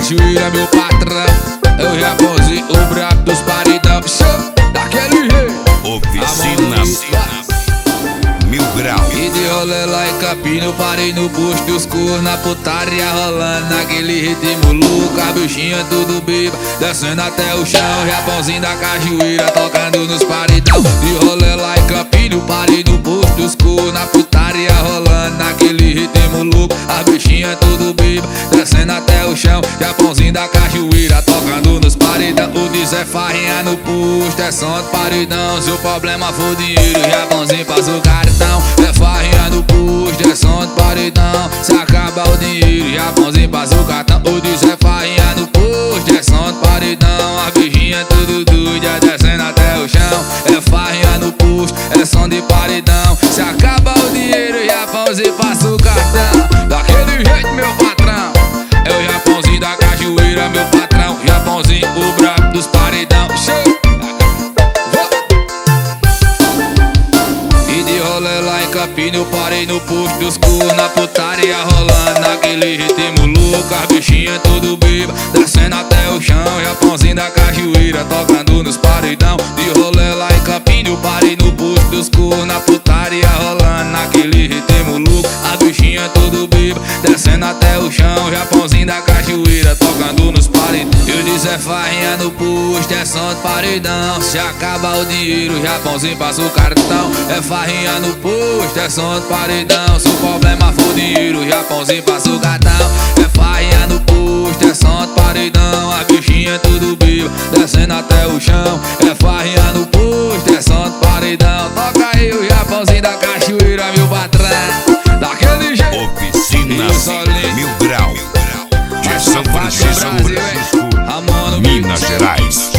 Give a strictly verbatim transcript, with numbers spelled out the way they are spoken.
cajueira, meu patrão. É o Japãozinho, o brabo dos paredão. Show, daquele jeito. Oficina Mil Grau. E de rolê lá em Campina, eu parei no posto dos cor, na putaria rolando, naquele ritmo louco, a bichinha tudo beba, descendo até o chão, Japãozinho da cajueira, tocando nos paredão. De rolê lá em Campina, eu parei no posto dos cor, na putaria rolando, naquele ritmo louco, a bichinha tudo beba, descendo até o chão, Japãozinho da cajueira, tocando nos paredão. O diz é farrinha no posto, é som de paredão, se o problema for dinheiro, Japãozinho passa o cartão. É farrinha no posto, é som de paredão, se acaba o dinheiro, Japãozinho passa o cartão. O diz é farrinha no posto, é som de paredão, a bichinha tudo doida, descendo até o chão. É farrinha no posto, é som de paredão, se acaba o dinheiro, Japãozinho passa o cartão. Daquele jeito, meu patrão, é o Japãozinho da cajueira, meu patrão. Japãozinho, o brabo dos paredão. Show! E de rolê lá em Campina, eu parei no posto dos cor, na putaria rolando, naquele ritmo louco, as bichinhas tudo beba, descendo até o chão, Japãozinho da cajueira, tocando nos paredão. De rolê lá em Campina, eu parei no posto dos cor, na putaria rolando, naquele ritmo louco, as bichinhas tudo beba, descendo até o chão, Japãozinho da cajueira, tocando nos paredão. Eu disse é farrinha no posto, é som de paredão, se acaba o dinheiro, Japãozinho passa o cartão. É farrinha no posto, é som de paredão, se o problema for dinheiro, Japãozinho passa o cartão. É farrinha no posto, é som de paredão, a bichinha tudo beba, descendo até o chão. É farrinha no posto, é som de paredão, toca aí o Japãozinho da cajueira, meu patrão. Daquele jeito. Oficina Mil Grau. De São Francisco, Brasil, Minas Gerais.